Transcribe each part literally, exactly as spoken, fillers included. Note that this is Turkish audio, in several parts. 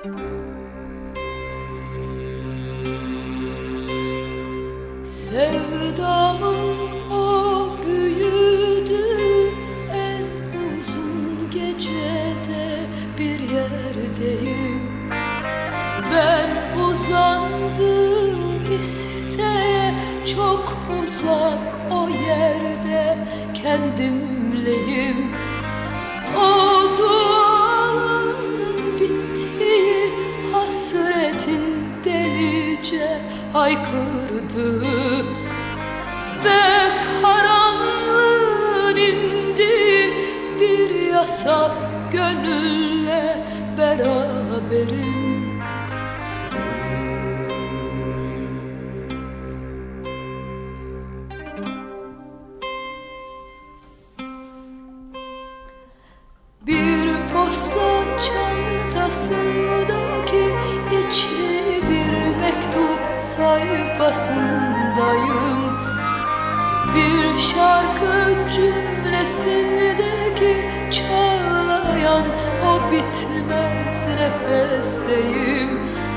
Sevdamın o büyüdü, en uzun gecede bir yerdeyim. Ben uzandım isteğe, çok uzak o yerde kendimleyim. O duaların bittiği, hasretin delice haykırdı ve karanlığın indi, bir yasak gönülle beraberim. Bir posta çantasındaki içli bir mektup sayfasındayım. Bir şarkı cümlesindeki çağlayan o bitmez nefesteyim.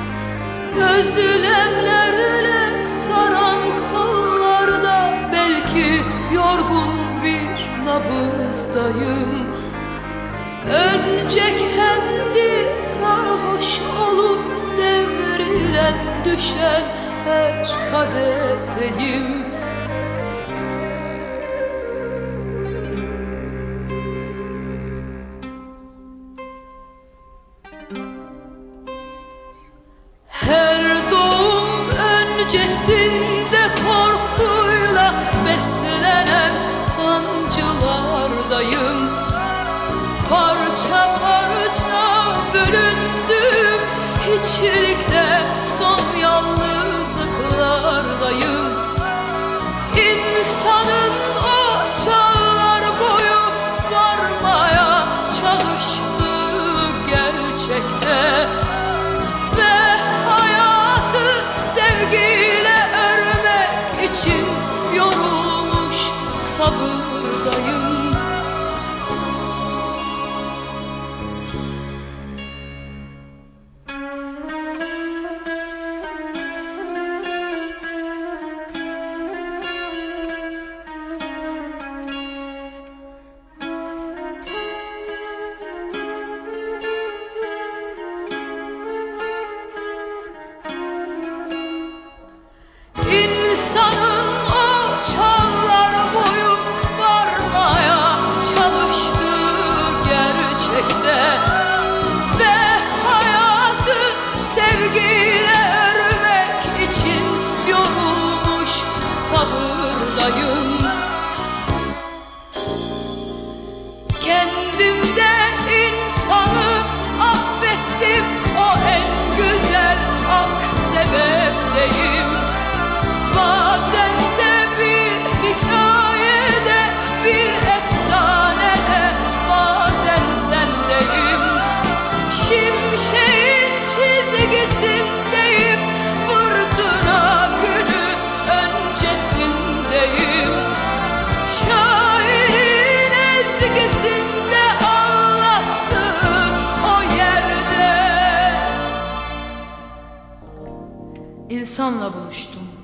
Özlemlerle saran kollarda belki yorgun bir nabızdayım. Önce kendi sarhoş olup devrilen düşen her kadehteyim. Her doğum öncesinde korkuyla beslenen sancılardayım. Parça parça bölündüm, hiçlikte son yalnızlıklardayım. İnsanın o çağlar boyu varmaya çalıştığı gerçekte ve hayatı sevgiyle örmek için yorulmuş sabırdayım. İnsanın o çağlar boyu varmaya çalıştığı gerçekte ve hayatı sevgiyle örmek için yorulmuş sabırdayım. Kendimde insanı affettim, o en güzel ak sebepteyim. Bazen de bir hikayede, bir efsanede, bazen sendeyim. Şimşeğin çizgisindeyim, fırtına günü öncesindeyim. Şairin ezgisinde anlattığım o yerde İnsanla buluştum.